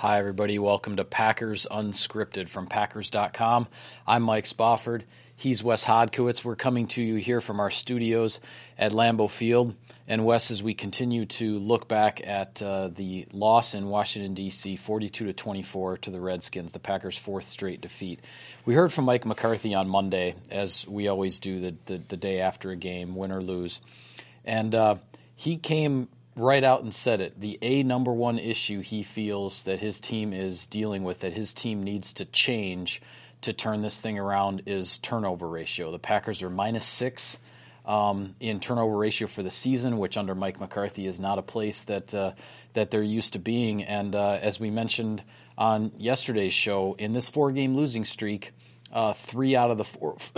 Hi, everybody. Welcome to Packers Unscripted from Packers.com. I'm Mike Spofford. He's Wes Hodkiewicz. We're coming to you here from our studios at Lambeau Field. And Wes, as we continue to look back at the loss in Washington, D.C., 42-24 to the Redskins, the Packers' fourth straight defeat. We heard from Mike McCarthy on Monday, as we always do the day after a game, win or lose. And he came right out and said it. The number one issue he feels that his team is dealing with, that his team needs to change to turn this thing around, is turnover ratio. The Packers are -6 in turnover ratio for the season, which under Mike McCarthy is not a place that they're used to being. And as we mentioned on yesterday's show, in this 4-game losing streak, 3 out of the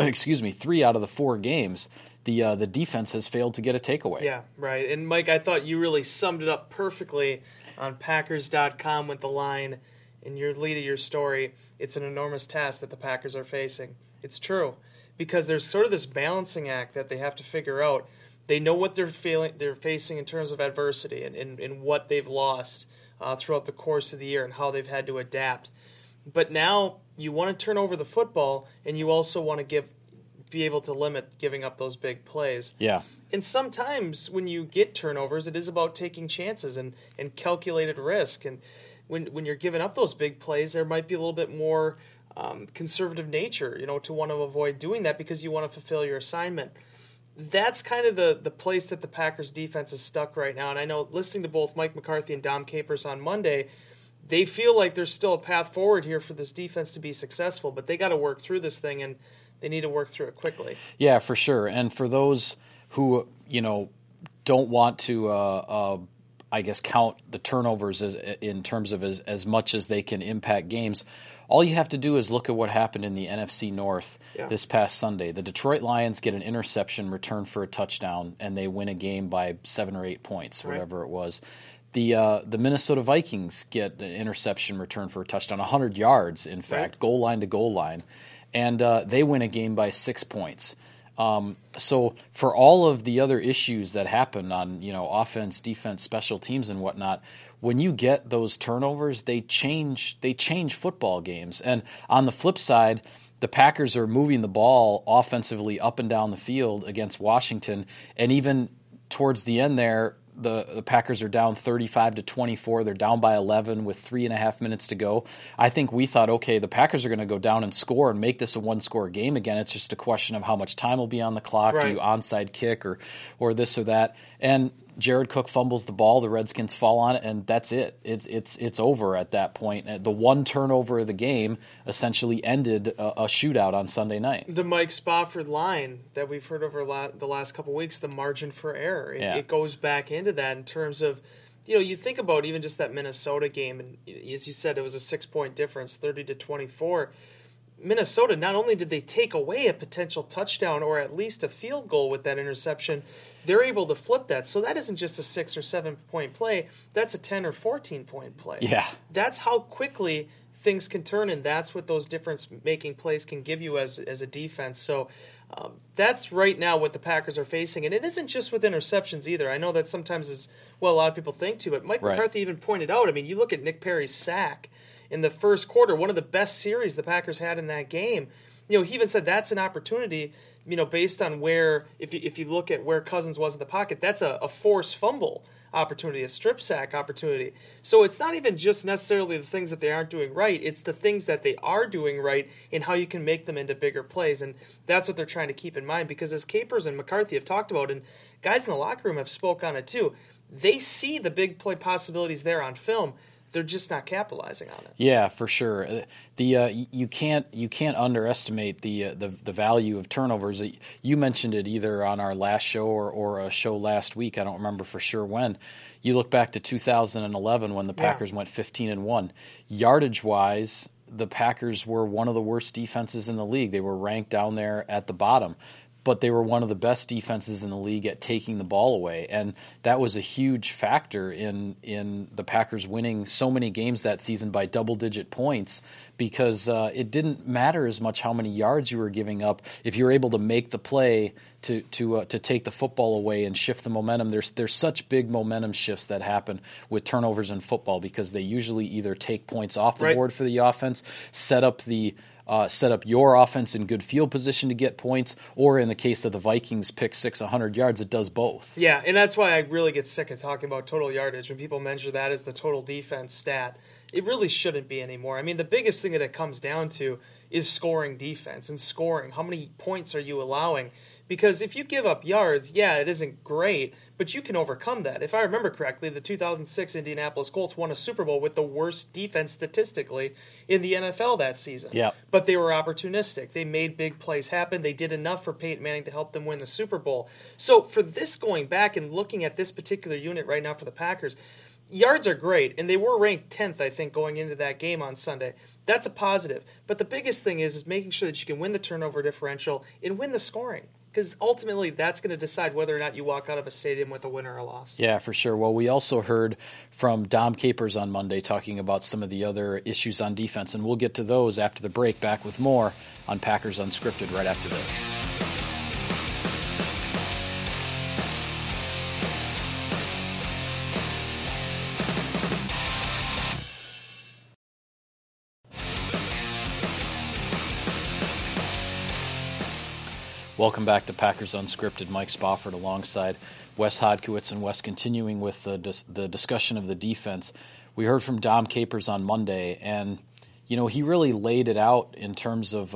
4 games, the defense has failed to get a takeaway. Yeah, right. And Mike, I thought you really summed it up perfectly on Packers.com with the line in your lead of your story. It's an enormous task that the Packers are facing. It's true, because there's sort of this balancing act that they have to figure out. They know what they're facing in terms of adversity and what they've lost throughout the course of the year and how they've had to adapt. But now you want to turn over the football, and you also want to be able to limit giving up those big plays. Yeah. And sometimes when you get turnovers, it is about taking chances and calculated risk. And when you're giving up those big plays, there might be a little bit more conservative nature, to want to avoid doing that because you want to fulfill your assignment. That's kind of the place that the Packers defense is stuck right now. And I know, listening to both Mike McCarthy and Dom Capers on Monday, they feel like there's still a path forward here for this defense to be successful, but they got to work through this thing, and they need to work through it quickly. Yeah, for sure. And for those who, don't want to, count the turnovers in terms of as much as they can impact games, all you have to do is look at what happened in the NFC North this past Sunday. The Detroit Lions get an interception returned for a touchdown, and they win a game by 7 or 8 points, whatever it was. The Minnesota Vikings get an interception returned for a touchdown, 100 yards, in fact, goal line to goal line. And they win a game by 6 points. So for all of the other issues that happen on offense, defense, special teams, and whatnot, when you get those turnovers, they change football games. And on the flip side, the Packers are moving the ball offensively up and down the field against Washington, and even towards the end there, the Packers are down 35-24. They're down by 11 with 3.5 minutes to go. I think we thought, okay, the Packers are going to go down and score and make this a one-score game again. It's just a question of how much time will be on the clock. Do you onside kick or this or that? And Jared Cook fumbles the ball, the Redskins fall on it, and that's it. It's over at that point. The one turnover of the game essentially ended a shootout on Sunday night. The Mike Spofford line that we've heard over the last couple of weeks, the margin for error, it goes back into that in terms of, you think about even just that Minnesota game, and as you said, it was a 6-point difference, 30-24. Minnesota, not only did they take away a potential touchdown or at least a field goal with that interception, they're able to flip that. So that isn't just a 6 or 7 point play. That's a 10 or 14 point play. Yeah. That's how quickly things can turn, and that's what those difference-making plays can give you as a defense. So that's right now what the Packers are facing. And it isn't just with interceptions either. I know that sometimes is a lot of people think too, but Mike McCarthy even pointed out, you look at Nick Perry's sack in the first quarter, one of the best series the Packers had in that game. He even said that's an opportunity, based on where, if you look at where Cousins was in the pocket, that's a forced fumble opportunity, a strip sack opportunity. So it's not even just necessarily the things that they aren't doing right, it's the things that they are doing right and how you can make them into bigger plays. And that's what they're trying to keep in mind, because as Capers and McCarthy have talked about, and guys in the locker room have spoke on it too, they see the big play possibilities there on film. They're just not capitalizing on it. Yeah, for sure. You can't underestimate the value of turnovers. You mentioned it either on our last show or a show last week. I don't remember for sure when. You look back to 2011 when the Packers went 15-1. Yardage wise, the Packers were one of the worst defenses in the league. They were ranked down there at the bottom. but they were one of the best defenses in the league at taking the ball away. And that was a huge factor in the Packers winning so many games that season by double-digit points, because it didn't matter as much how many yards you were giving up. If you were able to make the play to take the football away and shift the momentum, there's such big momentum shifts that happen with turnovers in football, because they usually either take points off the board for the offense, set up your offense in good field position to get points, or in the case of the Vikings pick 100 yards, it does both. Yeah, and that's why I really get sick of talking about total yardage when people measure that as the total defense stat. It really shouldn't be anymore. I mean, the biggest thing that it comes down to is scoring defense and scoring. How many points are you allowing? Because if you give up yards, yeah, it isn't great, but you can overcome that. If I remember correctly, the 2006 Indianapolis Colts won a Super Bowl with the worst defense statistically in the NFL that season. Yeah. But they were opportunistic. They made big plays happen. They did enough for Peyton Manning to help them win the Super Bowl. So for this, going back and looking at this particular unit right now for the Packers, yards are great, and they were ranked 10th, I think, going into that game on Sunday. That's a positive. But the biggest thing is making sure that you can win the turnover differential and win the scoring, because ultimately that's going to decide whether or not you walk out of a stadium with a win or a loss. Yeah, for sure. Well, we also heard from Dom Capers on Monday talking about some of the other issues on defense, and we'll get to those after the break. Back with more on Packers Unscripted right after this. Welcome back to Packers Unscripted. Mike Spofford alongside Wes Hodkiewicz, and Wes continuing with the discussion of the defense. We heard from Dom Capers on Monday, and he really laid it out in terms of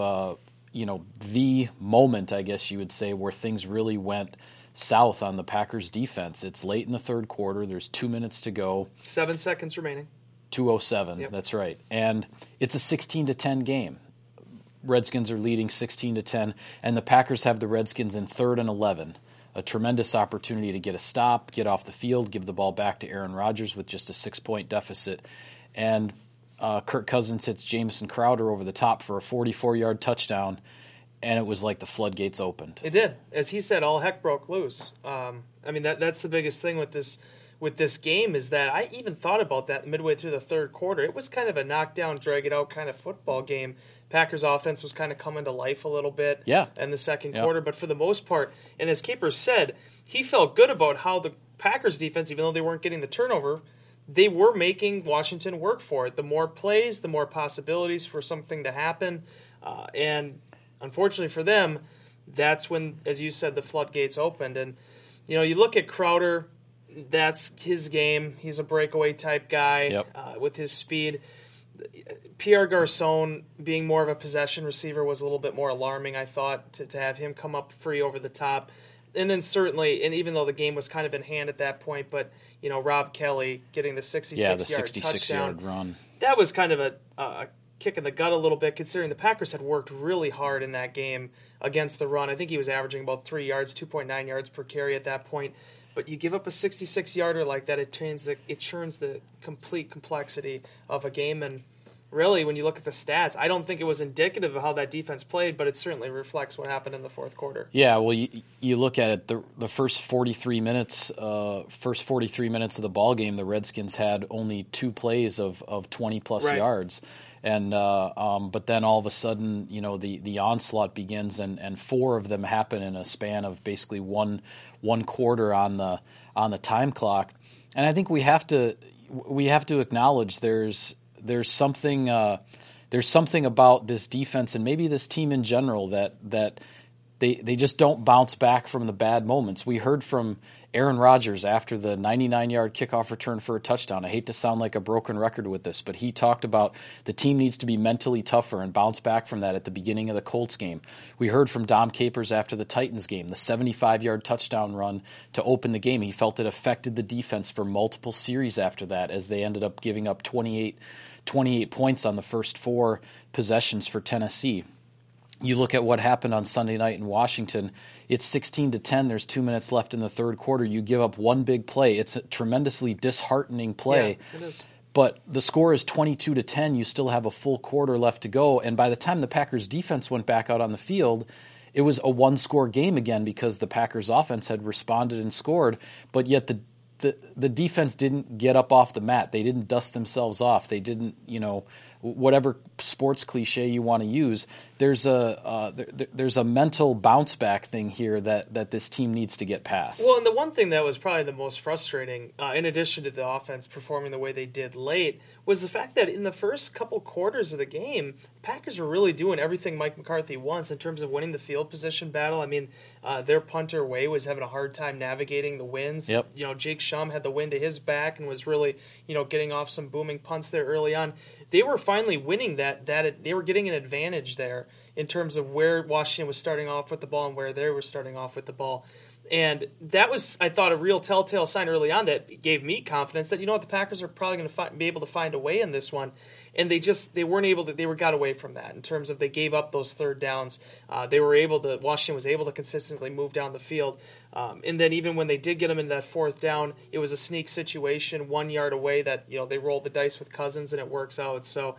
the moment, I guess you would say, where things really went south on the Packers defense. It's late in the third quarter. There's 2 minutes to go. 7 seconds remaining. 2:07. Yep. That's right. And it's a 16-10 game. Redskins are leading 16-10, and the Packers have the Redskins in 3rd and 11. A tremendous opportunity to get a stop, get off the field, give the ball back to Aaron Rodgers with just a 6-point deficit. And Kirk Cousins hits Jamison Crowder over the top for a 44-yard touchdown, and it was like the floodgates opened. It did. As he said, all heck broke loose. That's the biggest thing with this game, is that I even thought about that midway through the third quarter. It was kind of a knockdown, drag-it-out kind of football game. Packers offense was kind of coming to life a little bit in the second quarter. But for the most part, and as Capers said, he felt good about how the Packers defense, even though they weren't getting the turnover, they were making Washington work for it. The more plays, the more possibilities for something to happen. And unfortunately for them, that's when, as you said, the floodgates opened. And, you look at Crowder, that's his game. He's a breakaway type guy with his speed. Pierre Garçon being more of a possession receiver was a little bit more alarming, I thought, to have him come up free over the top. And then certainly, and even though the game was kind of in hand at that point, but, Rob Kelly getting the 66-yard touchdown. Run. That was kind of a kick in the gut a little bit, considering the Packers had worked really hard in that game against the run. I think he was averaging about 3 yards, 2.9 yards per carry at that point. But you give up a 66-yarder like that, it churns the complete complexity of a game. And really, when you look at the stats, I don't think it was indicative of how that defense played, but it certainly reflects what happened in the fourth quarter. Yeah, well, you look at it, the first 43 minutes of the ball game, the Redskins had only 2 plays of 20-plus yards. And but then all of a sudden, the onslaught begins, and 4 of them happen in a span of basically one quarter on the time clock. And I think we have to acknowledge there's something about this defense and maybe this team in general that they just don't bounce back from the bad moments. We heard from Aaron Rodgers after the 99-yard kickoff return for a touchdown. I hate to sound like a broken record with this, but he talked about the team needs to be mentally tougher and bounce back from that at the beginning of the Colts game. We heard from Dom Capers after the Titans game, the 75-yard touchdown run to open the game. He felt it affected the defense for multiple series after that, as they ended up giving up 28 points on the first 4 possessions for Tennessee. You look at what happened on Sunday night in Washington. It's 16-10. There's 2 minutes left in the third quarter. You give up one big play. It's a tremendously disheartening play. Yeah, it is. But the score is 22-10. You still have a full quarter left to go. And by the time the Packers defense went back out on the field, it was a one-score game again because the Packers offense had responded and scored, but yet the defense didn't get up off the mat. They didn't dust themselves off. They didn't, whatever sports cliche you want to use. There's a mental bounce back thing here that this team needs to get past. Well, and the one thing that was probably the most frustrating, in addition to the offense performing the way they did late, was the fact that in the first couple quarters of the game, Packers were really doing everything Mike McCarthy wants in terms of winning the field position battle. I mean, their punter Way was having a hard time navigating the winds. Yep. Jake Shum had the wind to his back and was really, getting off some booming punts there early on. They were finally winning that they were getting an advantage there in terms of where Washington was starting off with the ball and where they were starting off with the ball. And that was, I thought, a real telltale sign early on that gave me confidence that, the Packers are probably going to be able to find a way in this one. And they weren't able to, got away from that in terms of they gave up those third downs. Washington was able to consistently move down the field. And then even when they did get them into that fourth down, it was a sneak situation 1 yard away that, they rolled the dice with Cousins and it works out. So,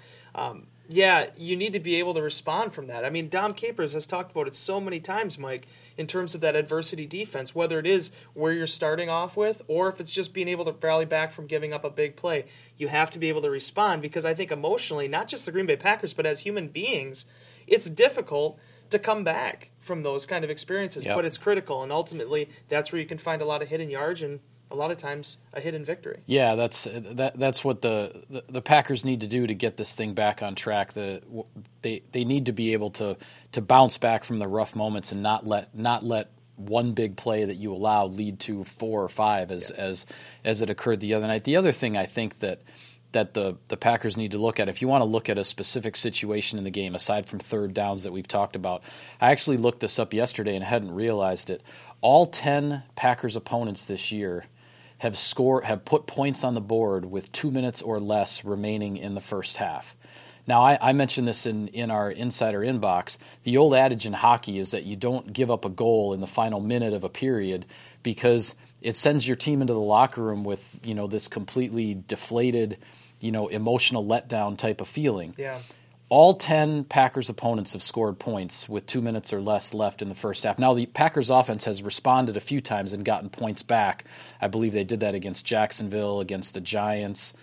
you need to be able to respond from that. I mean, Dom Capers has talked about it so many times, Mike, in terms of that adversity defense, whether it is where you're starting off with or if it's just being able to rally back from giving up a big play. You have to be able to respond because I think emotionally, not just the Green Bay Packers, but as human beings, it's difficult to come back from those kind of experiences, Yep. But it's critical, and ultimately that's where you can find a lot of hidden yards and a lot of times a hidden victory. Yeah, that's what the Packers need to do to get this thing back on track. They need to be able to bounce back from the rough moments and not let one big play that you allow lead to 4 or 5 as it occurred the other night. The other thing I think that the Packers need to look at, if you want to look at a specific situation in the game, aside from third downs that we've talked about, I actually looked this up yesterday and hadn't realized it. All 10 Packers opponents this year have put points on the board with 2 minutes or less remaining in the first half. Now, I mentioned this in our insider inbox. The old adage in hockey is that you don't give up a goal in the final minute of a period because it sends your team into the locker room with, this completely deflated, emotional letdown type of feeling. Yeah. All 10 Packers opponents have scored points with 2 minutes or less left in the first half. Now, the Packers offense has responded a few times and gotten points back. I believe they did that against Jacksonville, against the Giants,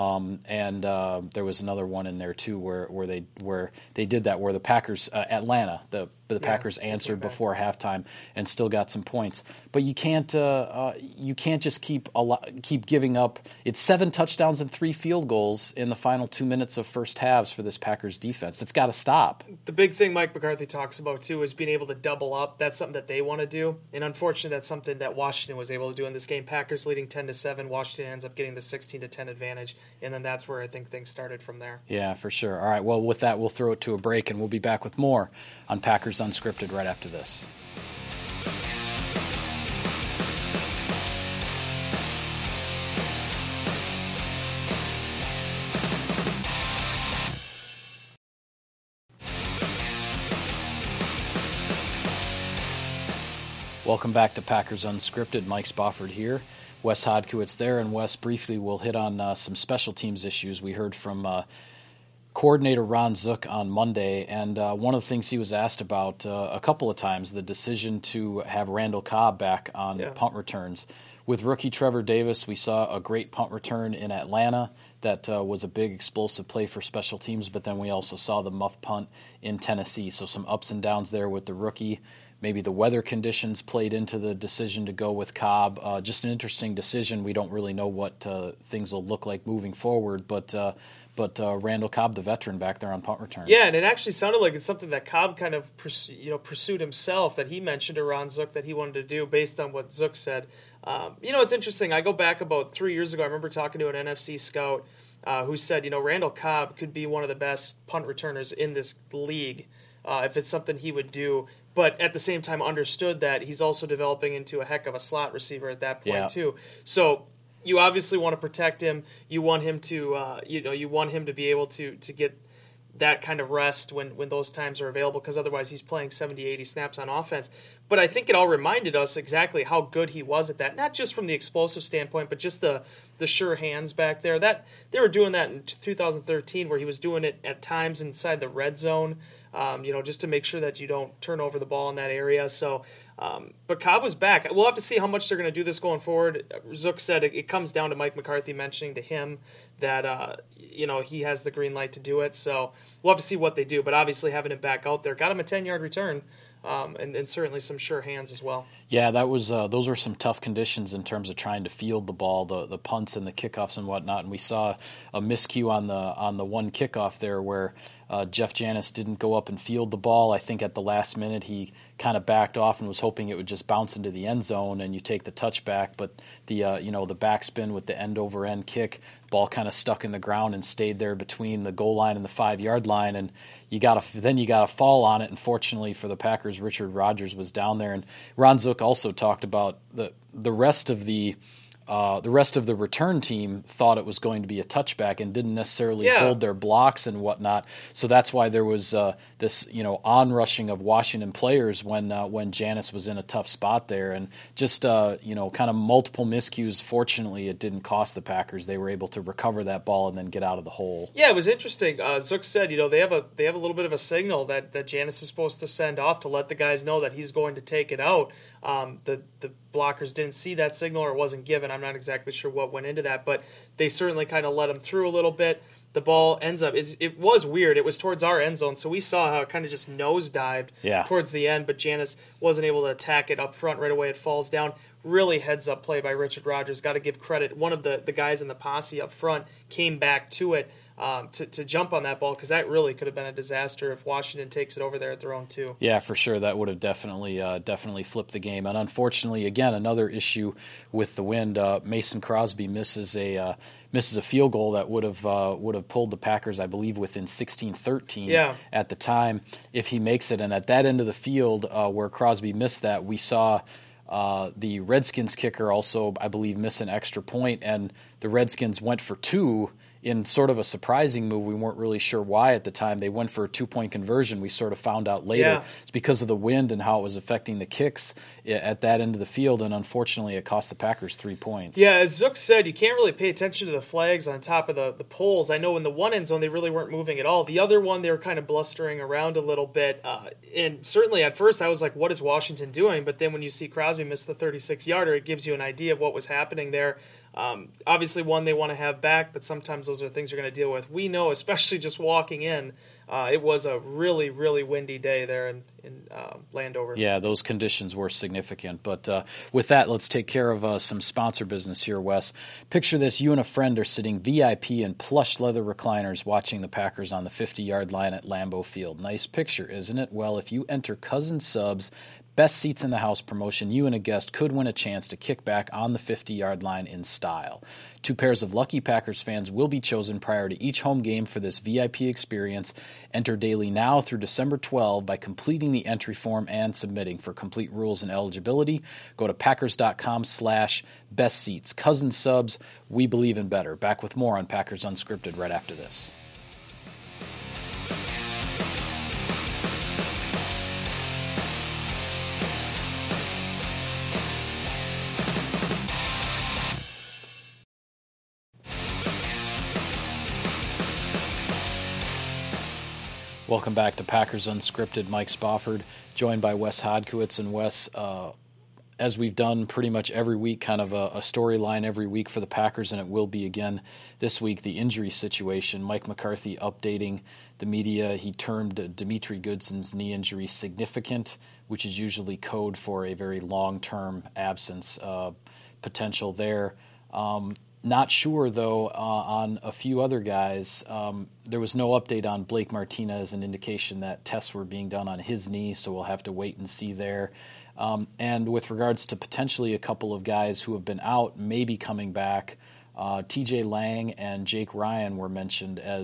and there was another one in there too where they did that, where the Packers, Atlanta, the Packers answered before halftime and still got some points. But you can't just keep giving up. It's 7 touchdowns and 3 field goals in the final 2 minutes of first halves for this Packers defense. That's got to stop. The big thing Mike McCarthy talks about too is being able to double up. That's something that they want to do, and unfortunately, that's something that Washington was able to do in this game. Packers leading 10-7. Washington ends up getting the 16-10 advantage, and then that's where I think things started from there. Yeah, for sure. All right. Well, with that, we'll throw it to a break, and we'll be back with more on Packers Unscripted right after this. Welcome back to Packers Unscripted. Mike Spofford here. Wes Hodkiewicz there, and Wes, briefly, we'll hit on some special teams issues. We heard from coordinator Ron Zook on Monday, and one of the things he was asked about a couple of times, the decision to have Randall Cobb back on punt returns. With rookie Trevor Davis, we saw a great punt return in Atlanta that was a big explosive play for special teams, but then we also saw the muff punt in Tennessee. So some ups and downs there with the rookie. Maybe the weather conditions played into the decision to go with Cobb. Just an interesting decision. We don't really know what things will look like moving forward, but Randall Cobb, the veteran, back there on punt return. Yeah, and it actually sounded like it's something that Cobb kind of pursued himself, that he mentioned to Ron Zook that he wanted to do based on what Zook said. It's interesting. I go back about 3 years ago. I remember talking to an NFC scout who said, Randall Cobb could be one of the best punt returners in this league if it's something he would do. But at the same time understood that he's also developing into a heck of a slot receiver at that point too. So you obviously want to protect him. You want him to, you want him to be able to get that kind of rest when those times are available, because otherwise he's playing 70, 80 snaps on offense. But I think it all reminded us exactly how good he was at that, not just from the explosive standpoint, but just the sure hands back there. That they were doing that in 2013, where he was doing it at times inside the red zone, just to make sure that you don't turn over the ball in that area. So, but Cobb was back. We'll have to see how much they're going to do this going forward. Zook said it comes down to Mike McCarthy mentioning to him that he has the green light to do it. So we'll have to see what they do. But obviously having him back out there got him a 10-yard return. And certainly some sure hands as well. Yeah, that was those were some tough conditions in terms of trying to field the ball, the punts and the kickoffs and whatnot. And we saw a miscue on the one kickoff there where Jeff Janis didn't go up and field the ball. I think at the last minute he kind of backed off and was hoping it would just bounce into the end zone and you take the touchback. But the backspin with the end over end kick, ball kind of stuck in the ground and stayed there between the goal line and the 5-yard line, and you got to fall on it. And fortunately for the Packers, Richard Rodgers was down there. And Ron Zook also talked about the rest of the return team thought it was going to be a touchback and didn't necessarily hold their blocks and whatnot. So that's why there was this onrushing of Washington players when Janis was in a tough spot there, and just kind of multiple miscues. Fortunately, it didn't cost the Packers. They were able to recover that ball and then get out of the hole. Yeah, it was interesting. Zook said, they have a little bit of a signal that Janis is supposed to send off to let the guys know that he's going to take it out. The blockers didn't see that signal or it wasn't given. I'm not exactly sure what went into that, but they certainly kind of let him through a little bit. The ball ends up, it was weird. It was towards our end zone, so we saw how it kind of just nosedived towards the end, but Janis wasn't able to attack it up front right away. It falls down. Really heads-up play by Richard Rodgers. Got to give credit. One of the guys in the posse up front came back to it to jump on that ball, because that really could have been a disaster if Washington takes it over there at their own two. Yeah, for sure. That would have definitely flipped the game. And unfortunately, again, another issue with the wind. Mason Crosby misses a field goal that would have pulled the Packers, I believe, within 16-13 at the time if he makes it. And at that end of the field where Crosby missed that, we saw the Redskins kicker also, I believe, miss an extra point, and the Redskins went for two in sort of a surprising move. We weren't really sure why at the time. They went for a 2-point conversion. We sort of found out later. Yeah. It's because of the wind and how it was affecting the kicks at that end of the field, and unfortunately it cost the Packers 3 points. Yeah, as Zook said, you can't really pay attention to the flags on top of the poles. I know in the one end zone they really weren't moving at all. The other one, they were kind of blustering around a little bit. And certainly at first I was like, what is Washington doing? But then when you see Crosby miss the 36-yarder, it gives you an idea of what was happening there. Obviously one they want to have back, but sometimes those are things you're going to deal with. We know, especially just walking in, it was a really, really windy day there in Landover. Yeah, those conditions were significant. But with that, let's take care of some sponsor business here, Wes. Picture this. You and a friend are sitting VIP in plush leather recliners watching the Packers on the 50-yard line at Lambeau Field. Nice picture, isn't it? Well, if you enter Cousin Subs' Best Seats in the House promotion, you and a guest could win a chance to kick back on the 50-yard line in style. 2 pairs of lucky Packers fans will be chosen prior to each home game for this VIP experience. Enter daily now through December 12 by completing the entry form and submitting. For complete rules and eligibility, go to packers.com/bestseats. Cousin Subs, we believe in better. Back with more on Packers Unscripted right after this. Welcome back to Packers Unscripted. Mike Spofford, joined by Wes Hodkiewicz. And Wes, as we've done pretty much every week, kind of a storyline every week for the Packers, and it will be again this week, the injury situation. Mike McCarthy updating the media. He termed Dimitri Goodson's knee injury significant, which is usually code for a very long-term absence potential there. Not sure, though, on a few other guys. There was no update on Blake Martinez, an indication that tests were being done on his knee, so we'll have to wait and see there. And with regards to potentially a couple of guys who have been out, maybe coming back, TJ Lang and Jake Ryan were mentioned as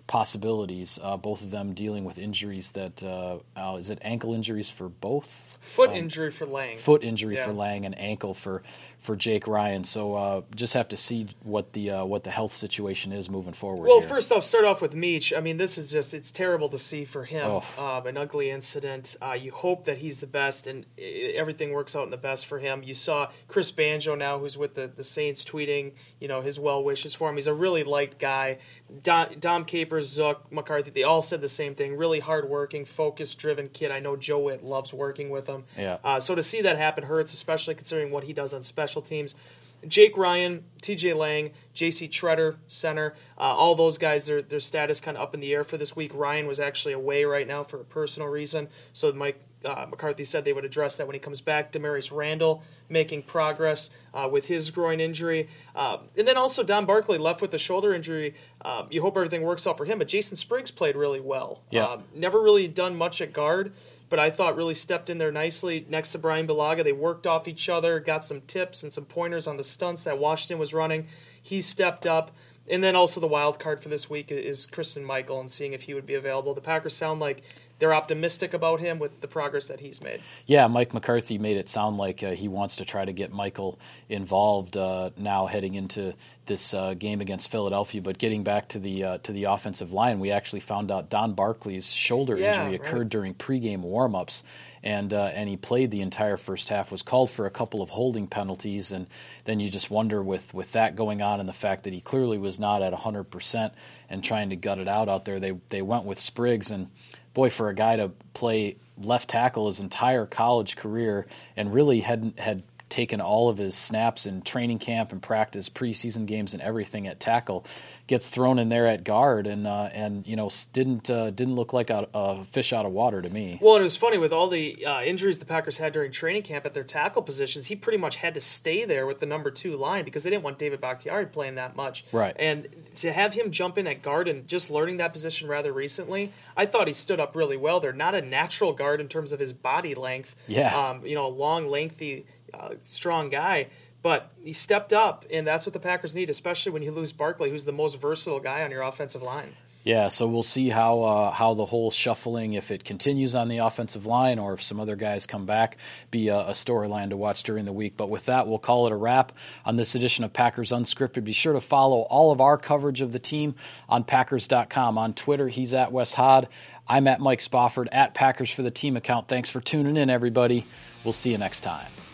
possibilities. Both of them dealing with injuries that is it ankle injuries for both? Foot injury for Lang. Foot injury for Lang and ankle for Jake Ryan. So just have to see what the health situation is moving forward. Well, here. first off, start off with Meach. I mean, this is it's terrible to see for him. Oh. An ugly incident. You hope that he's the best and everything works out in the best for him. You saw Chris Banjo now, who's with the Saints, tweeting his well wishes for him. He's a really liked guy. Dom Capers, Zook, McCarthy, they all said the same thing. Really hard-working, focus-driven kid. I know Joe Witt loves working with him. Yeah. So to see that happen hurts, especially considering what he does on special teams. Jake Ryan, TJ Lang, JC Treader, center, all those guys, their status kind of up in the air for this week. Ryan was actually away right now for a personal reason, so Mike McCarthy said they would address that when he comes back. Demarius Randall making progress with his groin injury. And then also Don Barkley left with a shoulder injury. You hope everything works out for him, but Jason Spriggs played really well. Yeah. Never really done much at guard, but I thought really stepped in there nicely next to Brian Bulaga. They worked off each other, got some tips and some pointers on the stunts that Washington was running. He stepped up. And then also the wild card for this week is Christian Michael and seeing if he would be available. The Packers sound like they're optimistic about him with the progress that he's made. Yeah, Mike McCarthy made it sound like he wants to try to get Michael involved now heading into this game against Philadelphia. But getting back to the offensive line, we actually found out Don Barkley's shoulder injury occurred during pregame warmups, and he played the entire first half. Was called for a couple of holding penalties, and then you just wonder with that going on and the fact that he clearly was not at 100% and trying to gut it out there. They went with Spriggs, and boy, for a guy to play left tackle his entire college career and really had taken all of his snaps in training camp and practice, preseason games and everything at tackle, gets thrown in there at guard and didn't look like a fish out of water to me. Well, and it was funny with all the injuries the Packers had during training camp at their tackle positions. He pretty much had to stay there with the number 2 line because they didn't want David Bakhtiari playing that much. Right. And to have him jump in at guard and just learning that position rather recently, I thought he stood up really well. They're not a natural guard in terms of his body length. Yeah. A long, lengthy, strong guy. But he stepped up, and that's what the Packers need, especially when you lose Barkley, who's the most versatile guy on your offensive line. Yeah, so we'll see how the whole shuffling, if it continues on the offensive line or if some other guys come back, be a storyline to watch during the week. But with that, we'll call it a wrap on this edition of Packers Unscripted. Be sure to follow all of our coverage of the team on Packers.com. On Twitter, he's at Wes Hod. I'm at Mike Spofford, at Packers for the Team account. Thanks for tuning in, everybody. We'll see you next time.